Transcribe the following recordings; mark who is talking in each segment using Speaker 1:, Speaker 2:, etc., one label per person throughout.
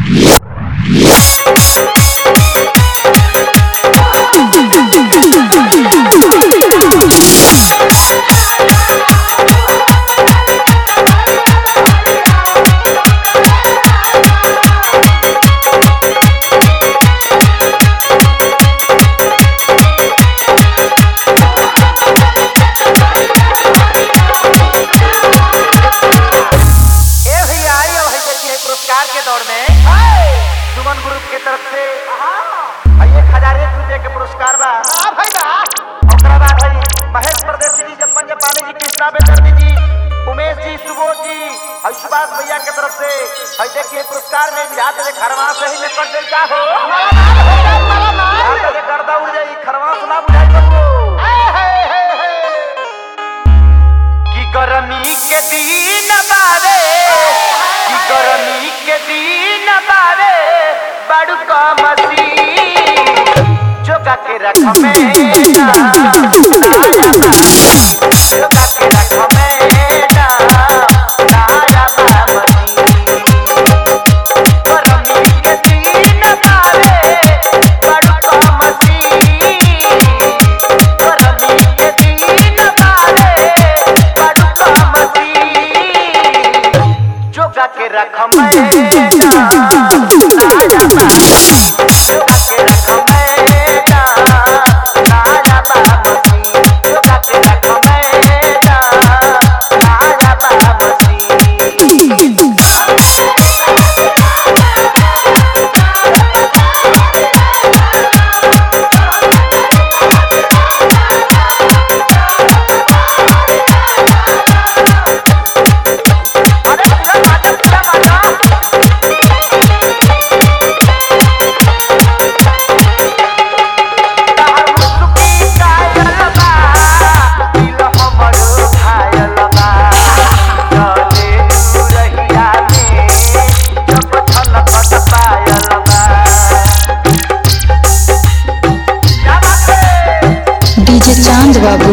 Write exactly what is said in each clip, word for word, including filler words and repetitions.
Speaker 1: भैया के तरफ से देखिए पुरस्कार में बिहार से खरवा से ही निकल देता हो गर्दा उड़ जाई खरवा सुना बुझाई कि गर्मी के दिन बारे कि गर्मी के दिन बारे बड़ू का मसी जोगा के रख में जोगा के रख में रख मैं
Speaker 2: चांद बाबू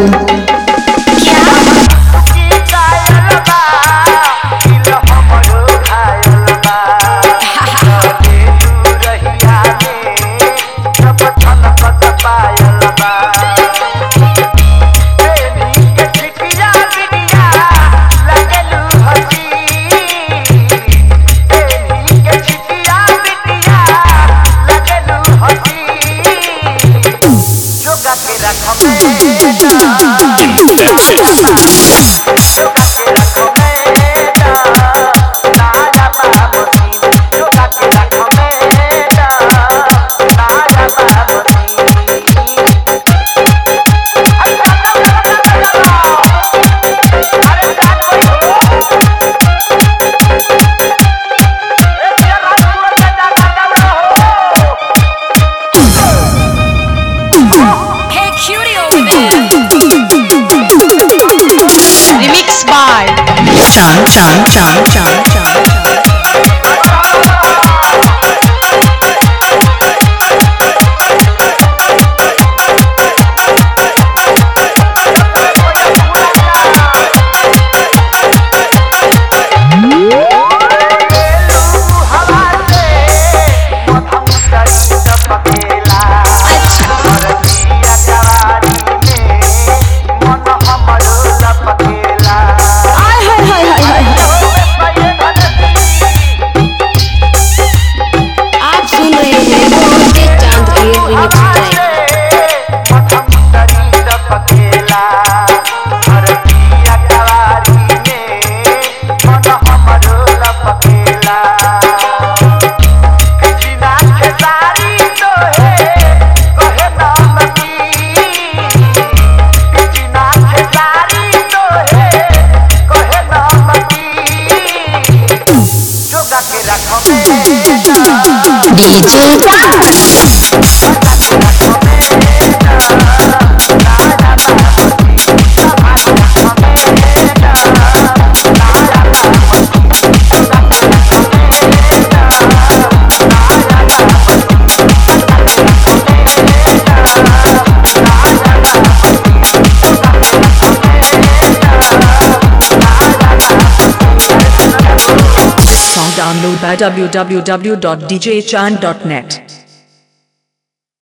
Speaker 2: Chan Chan Chan Chan Chan
Speaker 3: Download by w w w dot d j chand dot net.